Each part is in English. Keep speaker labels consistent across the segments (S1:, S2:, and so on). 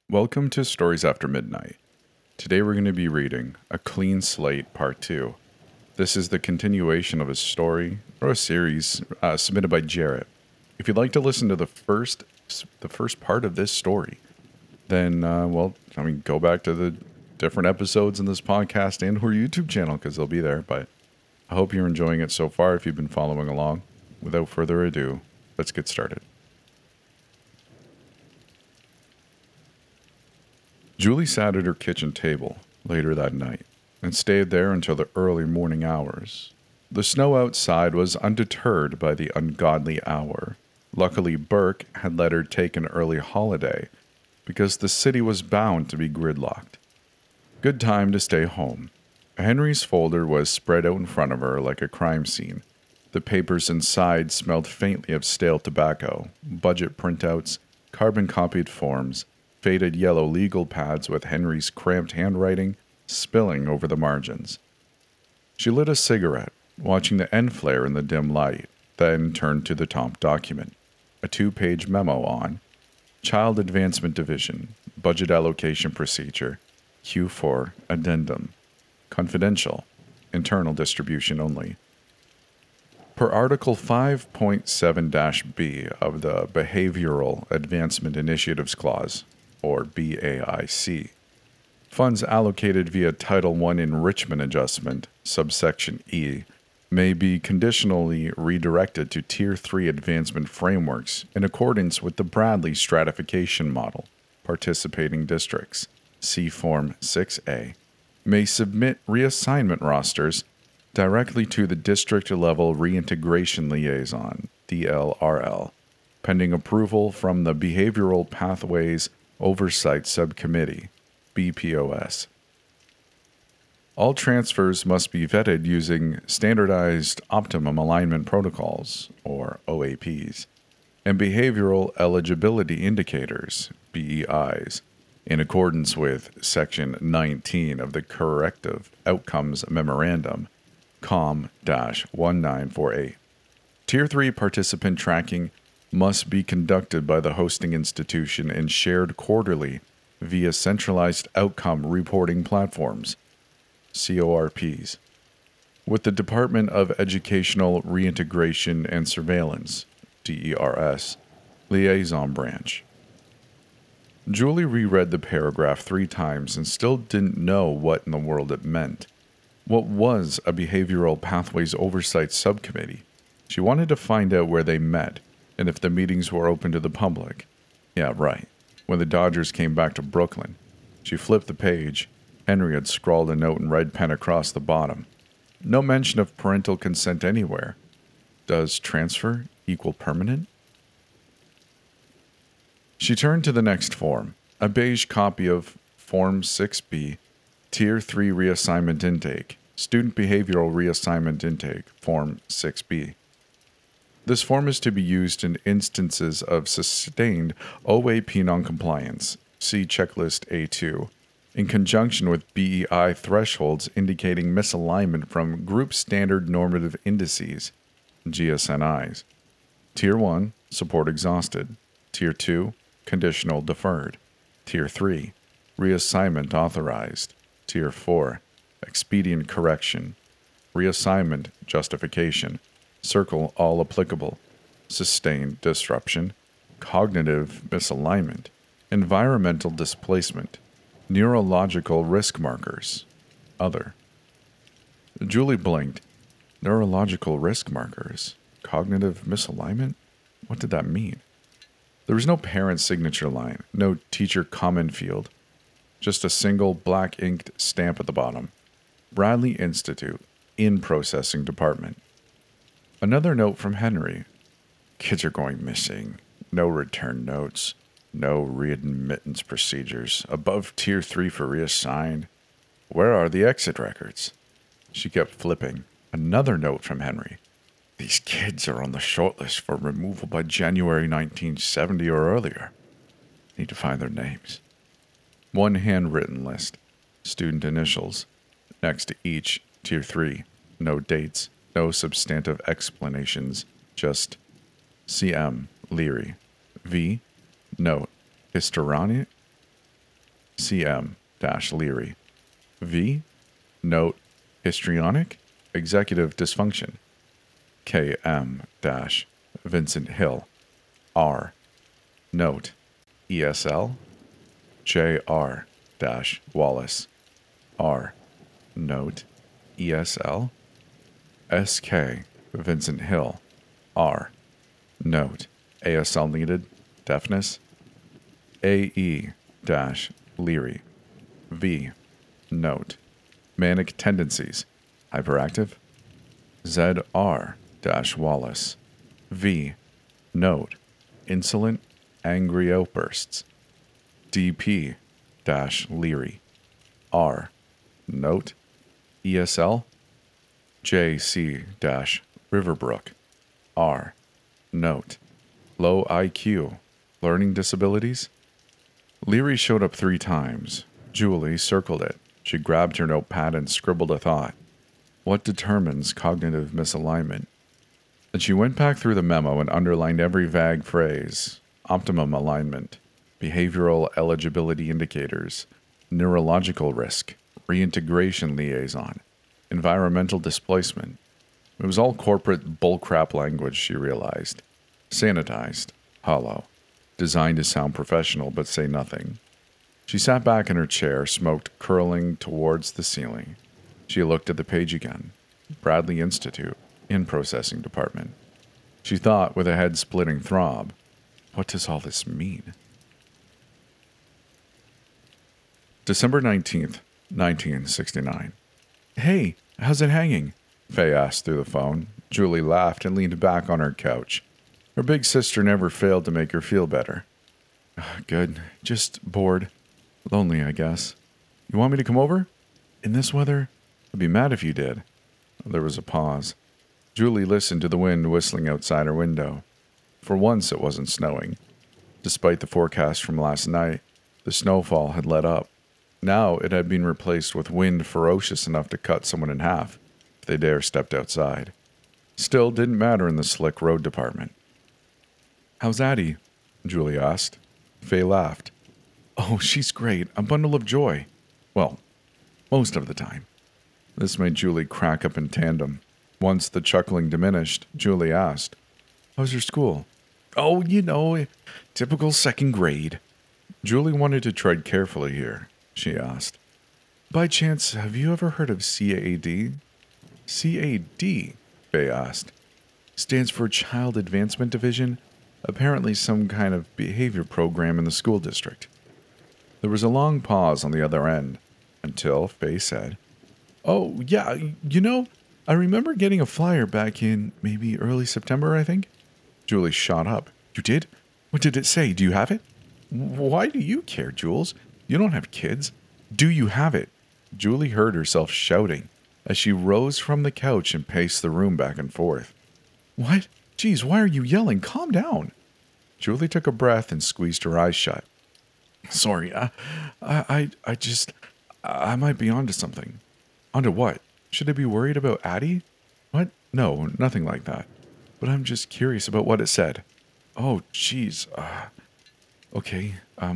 S1: Welcome to Stories After Midnight. Today we're going to be reading A Clean Slate Part 2. This is the continuation of a story or a series submitted by Jarrett. If you'd like to listen to the first part of this story, then go back to the different episodes in this podcast and her YouTube channel because they'll be there. But I hope you're enjoying it so far if you've been following along. Without further ado, let's get started. Julie sat at her kitchen table later that night and stayed there until the early morning hours. The snow outside was undeterred by the ungodly hour. Luckily, Burke had let her take an early holiday because the city was bound to be gridlocked. Good time to stay home. Henry's folder was spread out in front of her like a crime scene. The papers inside smelled faintly of stale tobacco, budget printouts, carbon-copied forms, faded yellow legal pads with Henry's cramped handwriting spilling over the margins. She lit a cigarette, watching the end flare in the dim light, then turned to the top document, a 2-page memo on Child Advancement Division, Budget Allocation Procedure, Q4 Addendum, Confidential, Internal Distribution Only. Per Article 5.7-B of the Behavioral Advancement Initiatives Clause, or BAIC. Funds allocated via Title I Enrichment Adjustment, subsection E, may be conditionally redirected to Tier 3 advancement frameworks in accordance with the Bradley stratification model. Participating districts, see Form 6A, may submit reassignment rosters directly to the District-Level Reintegration Liaison, DLRL, pending approval from the Behavioral Pathways Oversight Subcommittee, BPOS. All transfers must be vetted using Standardized Optimum Alignment Protocols, or OAPs, and Behavioral Eligibility Indicators, BEIs, in accordance with Section 19 of the Corrective Outcomes Memorandum, COM-1948. Tier 3 participant tracking must be conducted by the hosting institution and shared quarterly via centralized outcome reporting platforms, CORPs, with the Department of Educational Reintegration and Surveillance, DERS, liaison branch. Julie reread the paragraph 3 times and still didn't know what in the world it meant. What was a Behavioral Pathways Oversight Subcommittee? She wanted to find out where they met and if the meetings were open to the public. Yeah, right. When the Dodgers came back to Brooklyn, she flipped the page. Henry had scrawled a note in red pen across the bottom. No mention of parental consent anywhere. Does transfer equal permanent? She turned to the next form, a beige copy of Form 6B, Tier 3 Reassignment Intake, Student Behavioral Reassignment Intake, Form 6B. This form is to be used in instances of sustained OAP noncompliance, see Checklist A2, in conjunction with BEI thresholds indicating misalignment from Group Standard Normative Indices, GSNIs. Tier 1, support exhausted. Tier 2, conditional deferred. Tier 3, reassignment authorized. Tier 4, expedient correction. Reassignment justification. Circle all applicable. Sustained disruption. Cognitive misalignment. Environmental displacement. Neurological risk markers. Other. Julie blinked. Neurological risk markers. Cognitive misalignment? What did that mean? There was no parent signature line, no teacher comment field. Just a single black-inked stamp at the bottom. Bradley Institute, in processing department. Another note from Henry. Kids are going missing. No return notes. No readmittance procedures. Above Tier 3 for reassigned. Where are the exit records? She kept flipping. Another note from Henry. These kids are on the shortlist for removal by January 1970 or earlier. Need to find their names. One handwritten list. Student initials. Next to each, Tier 3. No dates. No substantive explanations, just CM Leary. V. Note. Historani? CM-Leary. V. Note histrionic executive dysfunction. KM-Vincent Hill. R. Note ESL JR-Wallace. R. Note ESL SK Vincent Hill. R. Note ASL needed deafness. AE-Leary. V. Note manic tendencies hyperactive. ZR-Wallace. V. Note insolent angry outbursts. DP-Leary. R. Note ESL JC-Riverbrook. R. Note low IQ learning disabilities. Leary showed up 3 times. Julie circled it. She grabbed her notepad and scribbled a thought. What determines cognitive misalignment? Then she went back through the memo and underlined every vague phrase. Optimum alignment, behavioral eligibility indicators, neurological risk, reintegration liaison, environmental displacement. It was all corporate bullcrap language, she realized. Sanitized, hollow, designed to sound professional but say nothing. She sat back in her chair, smoke curling towards the ceiling. She looked at the page again. Bradley Institute, in processing department. She thought with a head-splitting throb, what does all this mean? December 19th, 1969. Hey, how's it hanging? Faye asked through the phone. Julie laughed and leaned back on her couch. Her big sister never failed to make her feel better. Good. Just bored. Lonely, I guess. You want me to come over? In this weather? I'd be mad if you did. There was a pause. Julie listened to the wind whistling outside her window. For once, it wasn't snowing. Despite the forecast from last night, the snowfall had let up. Now it had been replaced with wind ferocious enough to cut someone in half if they dare stepped outside. Still didn't matter in the slick road department. How's Addie? Julie asked. Faye laughed. Oh, she's great. A bundle of joy. Well, most of the time. This made Julie crack up in tandem. Once the chuckling diminished, Julie asked, How's your school? Oh, typical second grade. Julie wanted to tread carefully here, she asked. By chance, have you ever heard of CAD? CAD? Faye asked. Stands for Child Advancement Division, apparently some kind of behavior program in the school district. There was a long pause on the other end, until Faye said, Oh, yeah, I remember getting a flyer back in maybe early September, I think. Julie shot up. You did? What did it say? Do you have it? Why do you care, Jules? You don't have kids. Do you have it? Julie heard herself shouting as she rose from the couch and paced the room back and forth. What? Geez, why are you yelling? Calm down. Julie took a breath and squeezed her eyes shut. Sorry, I might be onto something. Onto what? Should I be worried about Addie? What? No, nothing like that. But I'm just curious about what it said. Oh, jeez. Okay,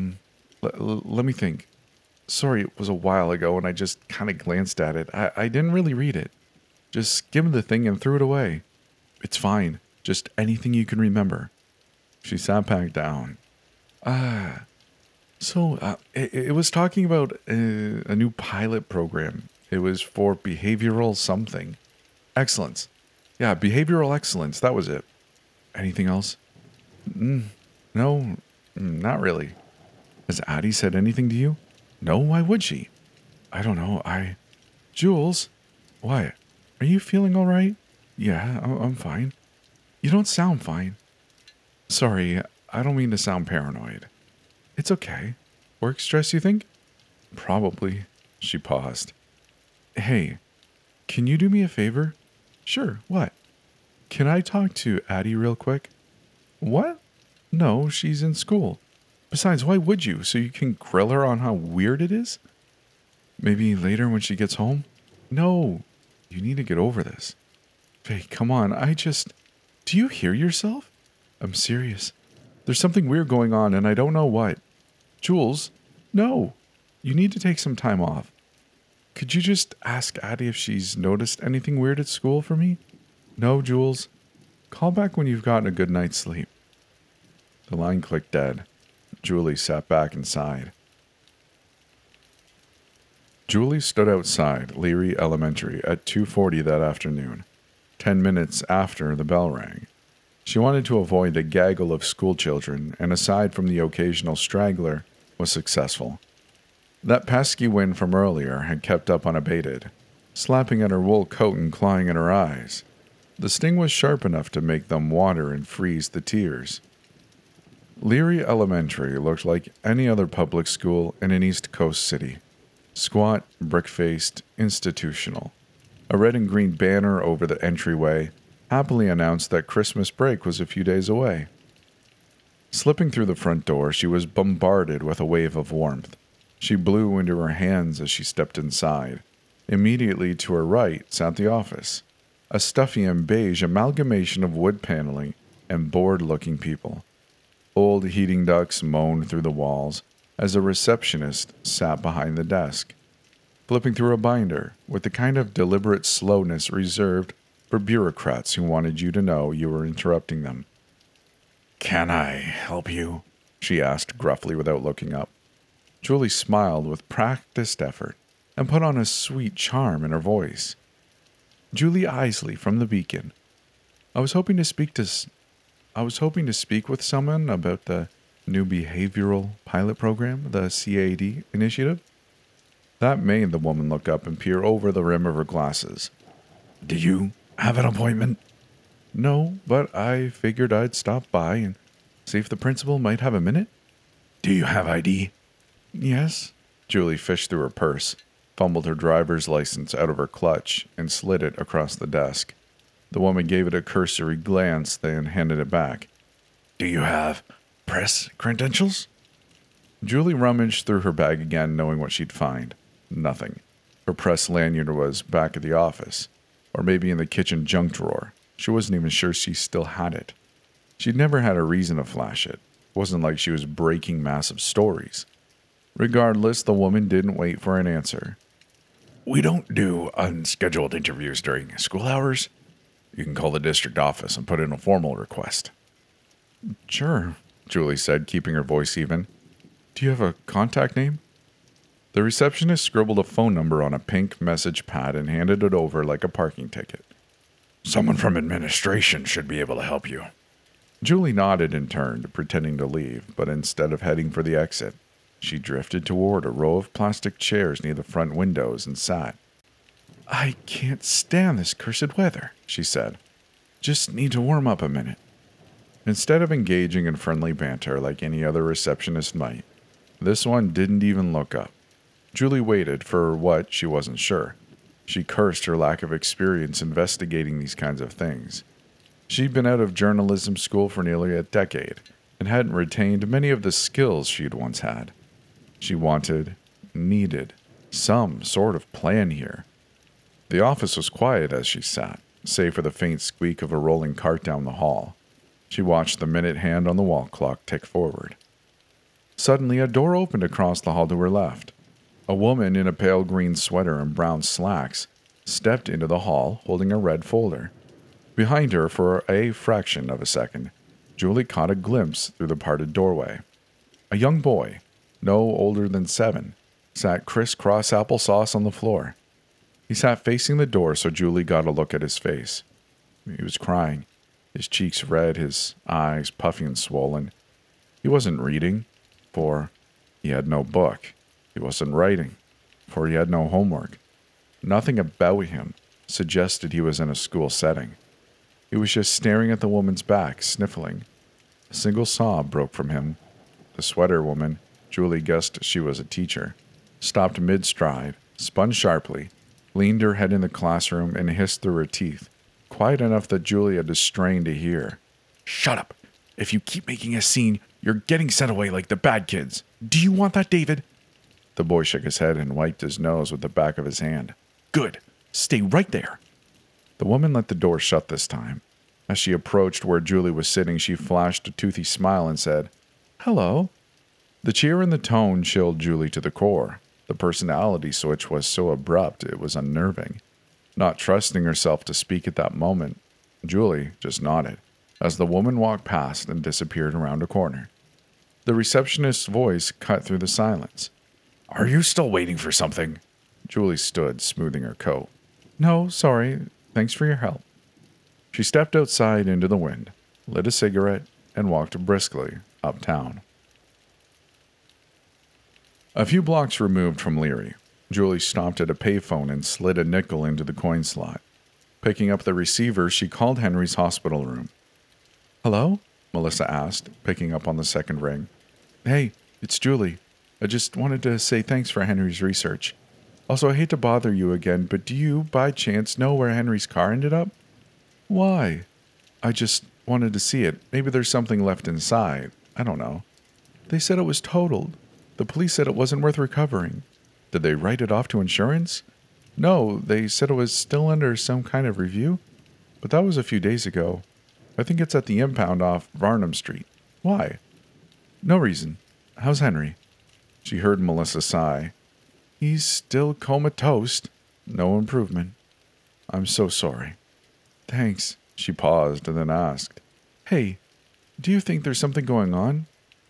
S1: let me think. Sorry, it was a while ago and I just kind of glanced at it. I didn't really read it. Just skimmed the thing and threw it away. It's fine. Just anything you can remember. She sat back down. It was talking about a new pilot program. It was for behavioral something. Excellence. Yeah, behavioral excellence. That was it. Anything else? No, not really. Has Addie said anything to you? No, why would she? I don't know. Jules? What? Are you feeling all right? Yeah, I'm fine. You don't sound fine. Sorry, I don't mean to sound paranoid. It's okay. Work stress, you think? Probably. She paused. Hey, can you do me a favor? Sure, what? Can I talk to Addie real quick? What? No, she's in school. Besides, why would you? So you can grill her on how weird it is? Maybe later when she gets home? No, you need to get over this. Faye, come on, Do you hear yourself? I'm serious. There's something weird going on and I don't know what. Jules? No. You need to take some time off. Could you just ask Addie if she's noticed anything weird at school for me? No, Jules. Call back when you've gotten a good night's sleep. The line clicked dead. Julie sat back and sighed. Julie stood outside Leary Elementary at 2:40 that afternoon, 10 minutes after the bell rang. She wanted to avoid the gaggle of schoolchildren, and aside from the occasional straggler, was successful. That pesky wind from earlier had kept up unabated, slapping at her wool coat and clawing at her eyes. The sting was sharp enough to make them water and freeze the tears. Leary Elementary looked like any other public school in an East Coast city. Squat, brick-faced, institutional. A red and green banner over the entryway happily announced that Christmas break was a few days away. Slipping through the front door, she was bombarded with a wave of warmth. She blew into her hands as she stepped inside. Immediately to her right sat the office, a stuffy and beige amalgamation of wood paneling and bored-looking people. Old heating ducts moaned through the walls as a receptionist sat behind the desk, flipping through a binder with the kind of deliberate slowness reserved for bureaucrats who wanted you to know you were interrupting them. "Can I help you?" she asked gruffly without looking up. Julie smiled with practiced effort and put on a sweet charm in her voice. "Julie Isley from the Beacon. I was hoping to speak with someone about the new behavioral pilot program, the CAD initiative." That made the woman look up and peer over the rim of her glasses. "Do you have an appointment?" "No, but I figured I'd stop by and see if the principal might have a minute." "Do you have ID?" "Yes." Julie fished through her purse, fumbled her driver's license out of her clutch, and slid it across the desk. The woman gave it a cursory glance, then handed it back. "Do you have press credentials?" Julie rummaged through her bag again, knowing what she'd find. Nothing. Her press lanyard was back at the office, or maybe in the kitchen junk drawer. She wasn't even sure she still had it. She'd never had a reason to flash it. It wasn't like she was breaking massive stories. Regardless, the woman didn't wait for an answer. "We don't do unscheduled interviews during school hours. You can call the district office and put in a formal request." "Sure," Julie said, keeping her voice even. "Do you have a contact name?" The receptionist scribbled a phone number on a pink message pad and handed it over like a parking ticket. "Someone from administration should be able to help you." Julie nodded and turned, pretending to leave, but instead of heading for the exit, she drifted toward a row of plastic chairs near the front windows and sat. "I can't stand this cursed weather," she said. "Just need to warm up a minute." Instead of engaging in friendly banter like any other receptionist might, this one didn't even look up. Julie waited for what she wasn't sure. She cursed her lack of experience investigating these kinds of things. She'd been out of journalism school for nearly a decade and hadn't retained many of the skills she'd once had. She needed some sort of plan here. The office was quiet as she sat, save for the faint squeak of a rolling cart down the hall. She watched the minute hand on the wall clock tick forward. Suddenly, a door opened across the hall to her left. A woman in a pale green sweater and brown slacks stepped into the hall holding a red folder. Behind her, for a fraction of a second, Julie caught a glimpse through the parted doorway. A young boy, no older than 7, sat crisscross applesauce on the floor. He sat facing the door, so Julie got a look at his face. He was crying, his cheeks red, his eyes puffy and swollen. He wasn't reading, for he had no book. He wasn't writing, for he had no homework. Nothing about him suggested he was in a school setting. He was just staring at the woman's back, sniffling. A single sob broke from him. The sweater woman, Julie guessed she was a teacher, stopped mid-stride, spun sharply, leaned her head in the classroom, and hissed through her teeth, quiet enough that Julie had to strain to hear. "Shut up! If you keep making a scene, you're getting sent away like the bad kids. Do you want that, David?" The boy shook his head and wiped his nose with the back of his hand. "Good. Stay right there." The woman let the door shut this time. As she approached where Julie was sitting, she flashed a toothy smile and said, "Hello." The cheer and the tone chilled Julie to the core. The personality switch was so abrupt it was unnerving. Not trusting herself to speak at that moment, Julie just nodded as the woman walked past and disappeared around a corner. The receptionist's voice cut through the silence. "Are you still waiting for something?" Julie stood, smoothing her coat. "No, sorry. Thanks for your help." She stepped outside into the wind, lit a cigarette, and walked briskly uptown. A few blocks removed from Leary, Julie stopped at a payphone and slid a nickel into the coin slot. Picking up the receiver, she called Henry's hospital room. "Hello?" Melissa asked, picking up on the second ring. "Hey, it's Julie. I just wanted to say thanks for Henry's research. Also, I hate to bother you again, but do you, by chance, know where Henry's car ended up?" "Why?" "I just wanted to see it. Maybe there's something left inside. I don't know." "They said it was totaled. The police said it wasn't worth recovering." "Did they write it off to insurance?" "No, they said it was still under some kind of review. But that was a few days ago. I think it's at the impound off Varnum Street." "Why?" "No reason. How's Henry?" She heard Melissa sigh. "He's still comatose. No improvement." "I'm so sorry." "Thanks." She paused and then asked, "Hey, do you think there's something going on?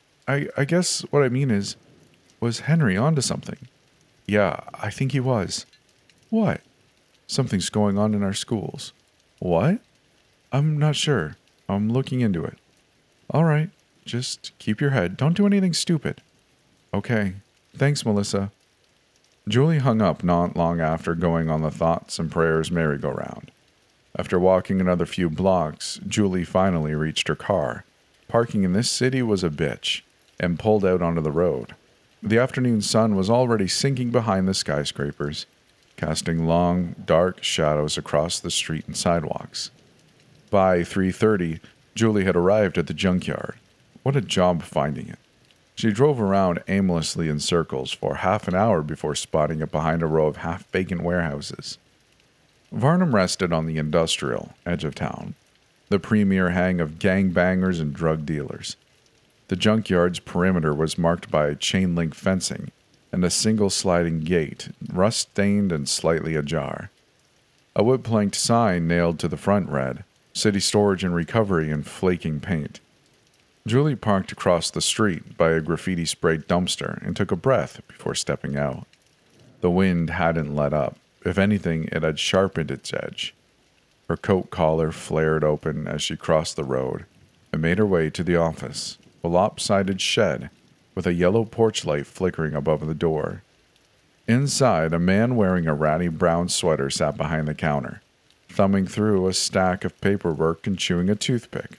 S1: I guess what I mean is, was Henry onto something?" "Yeah, I think he was." "What?" "Something's going on in our schools." "What?" "I'm not sure. I'm looking into it." "All right. Just keep your head. Don't do anything stupid." "Okay. Thanks, Melissa." Julie hung up not long after going on the thoughts and prayers merry-go-round. After walking another few blocks, Julie finally reached her car. Parking in this city was a bitch, and pulled out onto the road. The afternoon sun was already sinking behind the skyscrapers, casting long, dark shadows across the street and sidewalks. By 3:30, Julie had arrived at the junkyard. What a job finding it. She drove around aimlessly in circles for half an hour before spotting it behind a row of half-vacant warehouses. Varnum rested on the industrial edge of town, the premier hang of gangbangers and drug dealers. The junkyard's perimeter was marked by chain-link fencing and a single sliding gate, rust-stained and slightly ajar. A wood-planked sign nailed to the front read, "City Storage and Recovery" in flaking paint. Julie parked across the street by a graffiti-sprayed dumpster and took a breath before stepping out. The wind hadn't let up. If anything, it had sharpened its edge. Her coat collar flared open as she crossed the road and made her way to the office, a lopsided shed with a yellow porch light flickering above the door. Inside, a man wearing a ratty brown sweater sat behind the counter, thumbing through a stack of paperwork and chewing a toothpick.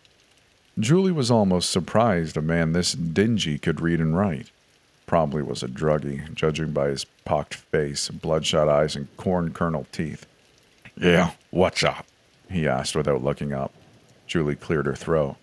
S1: Julie was almost surprised a man this dingy could read and write. Probably was a druggie, judging by his pocked face, bloodshot eyes, and corn kernel teeth. "Yeah, what's up?" he asked without looking up. Julie cleared her throat.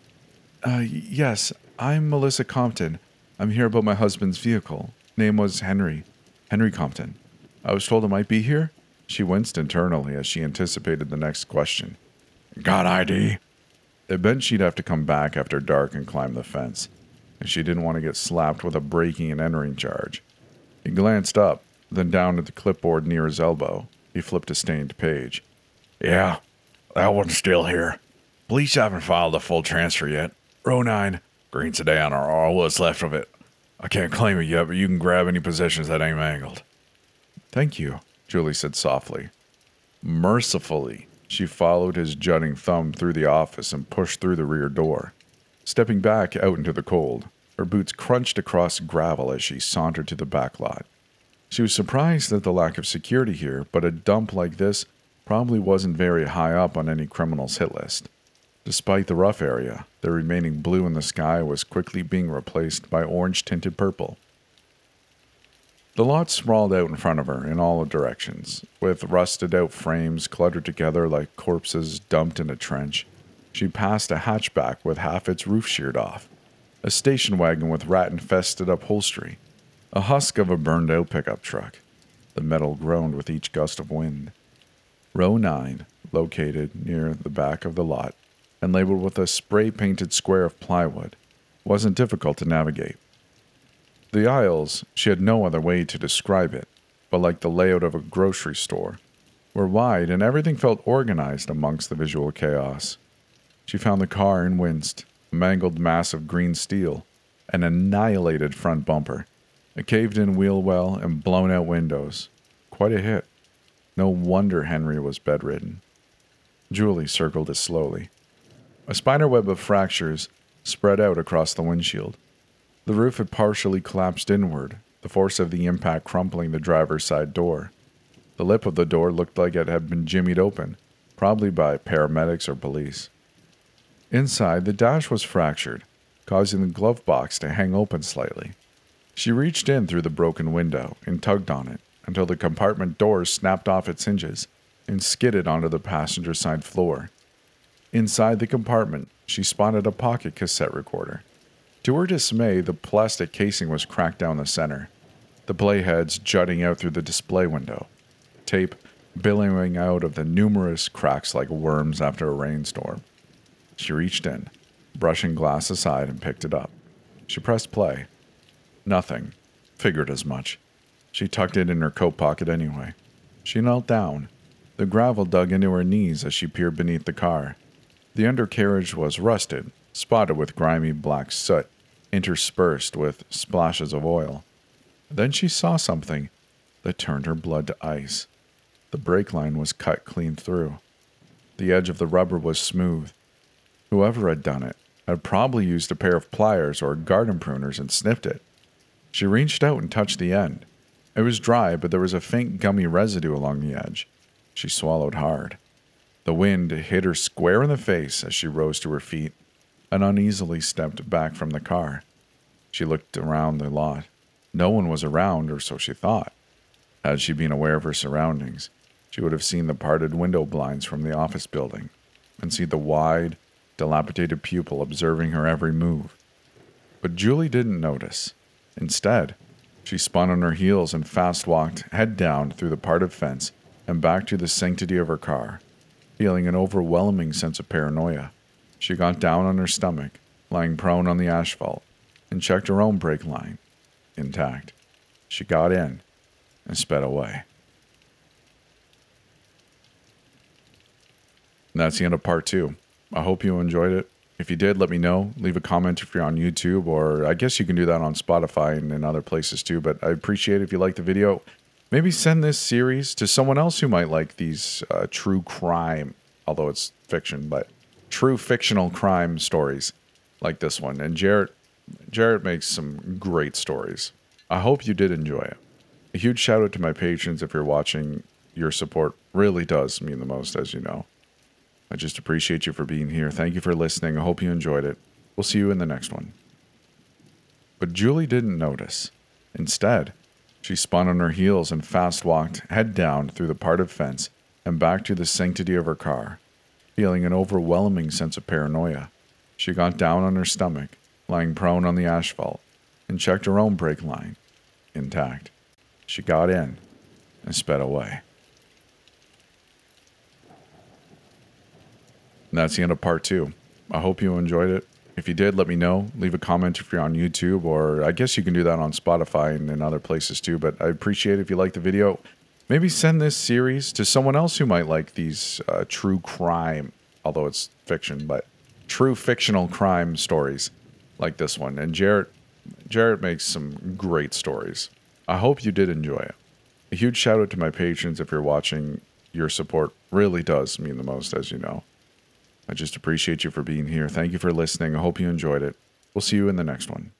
S1: Yes, I'm Melissa Compton. I'm here about my husband's vehicle. Name was Henry Compton. I was told it might be here." She winced internally as she anticipated the next question. "Got ID?" It meant she'd have to come back after dark and climb the fence, and she didn't want to get slapped with a breaking and entering charge. He glanced up, then down at the clipboard near his elbow. He flipped a stained page. "Yeah, that one's still here. Police haven't filed a full transfer yet. Row 9, green sedan or all what's left of it. I can't claim it yet, but you can grab any possessions that ain't mangled." "Thank you," Julie said softly. Mercifully, she followed his jutting thumb through the office and pushed through the rear door. Stepping back out into the cold, her boots crunched across gravel as she sauntered to the back lot. She was surprised at the lack of security here, but a dump like this probably wasn't very high up on any criminal's hit list. Despite the rough area, the remaining blue in the sky was quickly being replaced by orange-tinted purple. The lot sprawled out in front of her in all directions, with rusted-out frames cluttered together like corpses dumped in a trench. She passed a hatchback with half its roof sheared off, a station wagon with rat-infested upholstery, a husk of a burned-out pickup truck. The metal groaned with each gust of wind. Row 9, located near the back of the lot, and labeled with a spray-painted square of plywood, wasn't difficult to navigate. The aisles, she had no other way to describe it, but like the layout of a grocery store, were wide and everything felt organized amongst the visual chaos. She found the car and winced, a mangled mass of green steel, an annihilated front bumper, a caved-in wheel well, and blown-out windows. Quite a hit. No wonder Henry was bedridden. Julie circled it slowly. A spiderweb of fractures spread out across the windshield. The roof had partially collapsed inward, the force of the impact crumpling the driver's side door. The lip of the door looked like it had been jimmied open, probably by paramedics or police. Inside, the dash was fractured, causing the glove box to hang open slightly. She reached in through the broken window and tugged on it until the compartment door snapped off its hinges and skidded onto the passenger side floor. Inside the compartment, she spotted a pocket cassette recorder. To her dismay, the plastic casing was cracked down the center, the playheads jutting out through the display window, tape billowing out of the numerous cracks like worms after a rainstorm. She reached in, brushing glass aside, and picked it up. She pressed play. Nothing. Figured as much. She tucked it in her coat pocket anyway. She knelt down. The gravel dug into her knees as she peered beneath the car. The undercarriage was rusted, spotted with grimy black soot, interspersed with splashes of oil. Then she saw something that turned her blood to ice. The brake line was cut clean through. The edge of the rubber was smooth. Whoever had done it had probably used a pair of pliers or garden pruners and snipped it. She reached out and touched the end. It was dry, but there was a faint gummy residue along the edge. She swallowed hard. The wind hit her square in the face as she rose to her feet and uneasily stepped back from the car. She looked around the lot. No one was around, or so she thought. Had she been aware of her surroundings, she would have seen the parted window blinds from the office building and seen the wide, dilapidated pupil observing her every move. But Julie didn't notice. Instead, she spun on her heels and fast-walked head down through the parted fence and back to the sanctity of her car, feeling an overwhelming sense of paranoia. She got down on her stomach, lying prone on the asphalt, and checked her own brake line, intact. She got in and sped away. And that's the end of part 2. I hope you enjoyed it. If you did, let me know. Leave a comment if you're on YouTube, or I guess you can do that on Spotify and other places too, but I appreciate it if you like the video. Maybe send this series to someone else who might like these true crime, although it's fiction, but true fictional crime stories like this one. And Jarrett makes some great stories. I hope you did enjoy it. A huge shout out to my patrons if you're watching. Your support really does mean the most, as you know. I just appreciate you for being here. Thank you for listening. I hope you enjoyed it. We'll see you in the next one. But Julie didn't notice. Instead, she spun on her heels and fast-walked head down through the parted fence and back to the sanctity of her car, feeling an overwhelming sense of paranoia. She got down on her stomach, lying prone on the asphalt, and checked her own brake line, intact. She got in and sped away. And that's the end of part 2. I hope you enjoyed it. If you did, let me know. Leave a comment if you're on YouTube, or I guess you can do that on Spotify and other places too, but I appreciate it if you like the video. Maybe send this series to someone else who might like these true crime, although it's fiction, but true fictional crime stories like this one. And Jarrett makes some great stories. I hope you did enjoy it. A huge shout out to my patrons if you're watching. Your support really does mean the most, as you know. I just appreciate you for being here. Thank you for listening. I hope you enjoyed it. We'll see you in the next one.